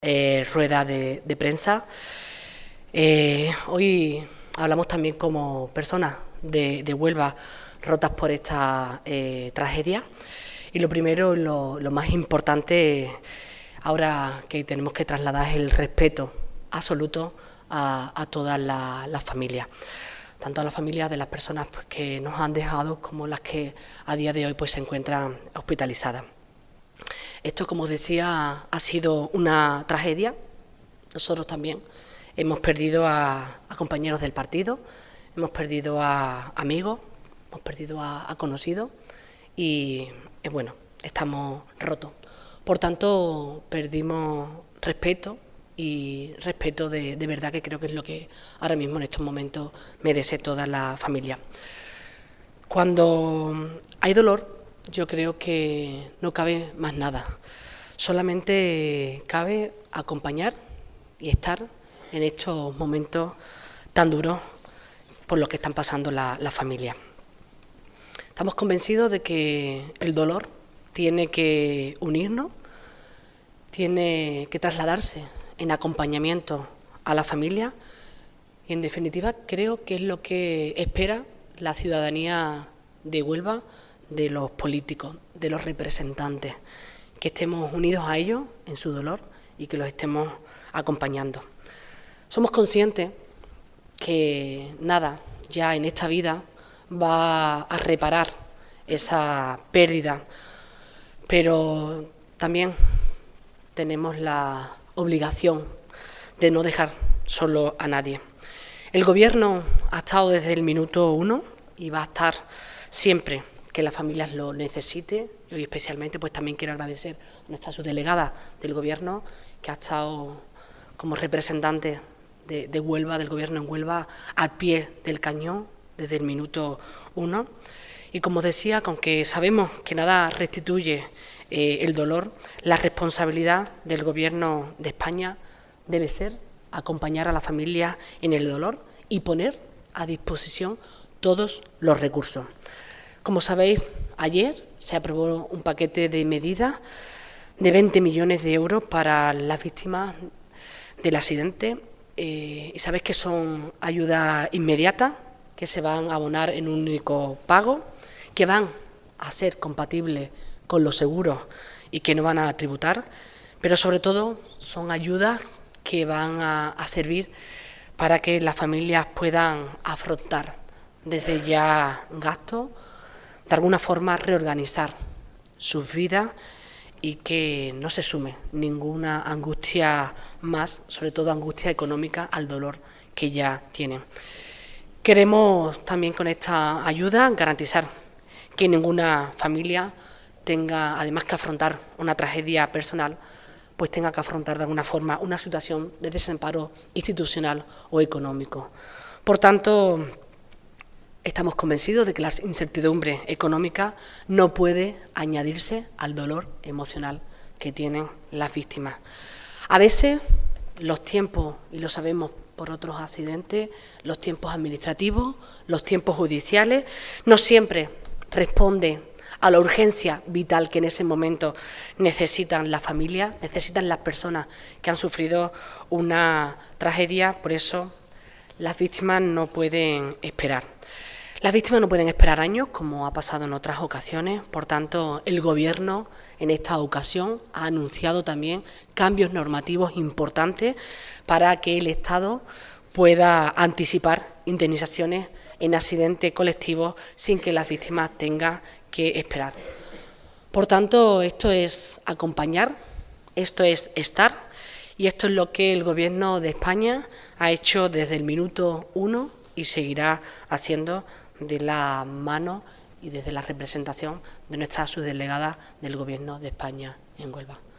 Rueda de prensa. Hoy hablamos también como personas de Huelva rotas por esta tragedia. Y lo primero, lo más importante ahora que tenemos que trasladar es el respeto absoluto a todas las familias, tanto a las familias de las personas que nos han dejado como las que a día de hoy se encuentran hospitalizadas. Esto, como os decía, ha sido una tragedia. Nosotros también hemos perdido a compañeros del partido, hemos perdido a amigos, hemos perdido a conocidos y bueno, estamos rotos. Por tanto, perdimos respeto y respeto de verdad, que creo que es lo que ahora mismo en estos momentos merece toda la familia. Cuando hay dolor, yo creo que no cabe más nada, solamente cabe acompañar y estar en estos momentos tan duros por los que están pasando la familia. Estamos convencidos de que el dolor tiene que unirnos, tiene que trasladarse en acompañamiento a la familia y, en definitiva, creo que es lo que espera la ciudadanía de Huelva, de los políticos, de los representantes, que estemos unidos a ellos en su dolor y que los estemos acompañando. Somos conscientes que nada ya en esta vida va a reparar esa pérdida, pero también tenemos la obligación de no dejar solo a nadie. El Gobierno ha estado desde el minuto 1 y va a estar siempre que las familias lo necesiten. Y hoy especialmente también quiero agradecer a nuestra subdelegada del Gobierno, que ha estado como representante de Huelva, del Gobierno en Huelva, al pie del cañón desde el minuto 1. Y como decía, aunque sabemos que nada restituye el dolor, la responsabilidad del Gobierno de España debe ser acompañar a la familia en el dolor y poner a disposición todos los recursos. Como sabéis, ayer se aprobó un paquete de medidas de 20 millones de euros para las víctimas del accidente. Y sabéis que son ayudas inmediatas, que se van a abonar en un único pago, que van a ser compatibles con los seguros y que no van a tributar, pero sobre todo son ayudas que van a servir para que las familias puedan afrontar desde ya gastos, de alguna forma reorganizar sus vidas y que no se sume ninguna angustia más, sobre todo angustia económica, al dolor que ya tienen. Queremos también con esta ayuda garantizar que ninguna familia tenga, además que afrontar una tragedia personal, tenga que afrontar de alguna forma una situación de desamparo institucional o económico. Por tanto, estamos convencidos de que la incertidumbre económica no puede añadirse al dolor emocional que tienen las víctimas. A veces los tiempos, y lo sabemos por otros accidentes, los tiempos administrativos, los tiempos judiciales, no siempre responden a la urgencia vital que en ese momento necesitan las familias, necesitan las personas que han sufrido una tragedia. Por eso las víctimas no pueden esperar. Las víctimas no pueden esperar años, como ha pasado en otras ocasiones. Por tanto, el Gobierno en esta ocasión ha anunciado también cambios normativos importantes para que el Estado pueda anticipar indemnizaciones en accidentes colectivos sin que las víctimas tengan que esperar. Por tanto, esto es acompañar, esto es estar, y esto es lo que el Gobierno de España ha hecho desde el minuto 1 y seguirá haciendo de la mano y desde la representación de nuestra subdelegada del Gobierno de España en Huelva.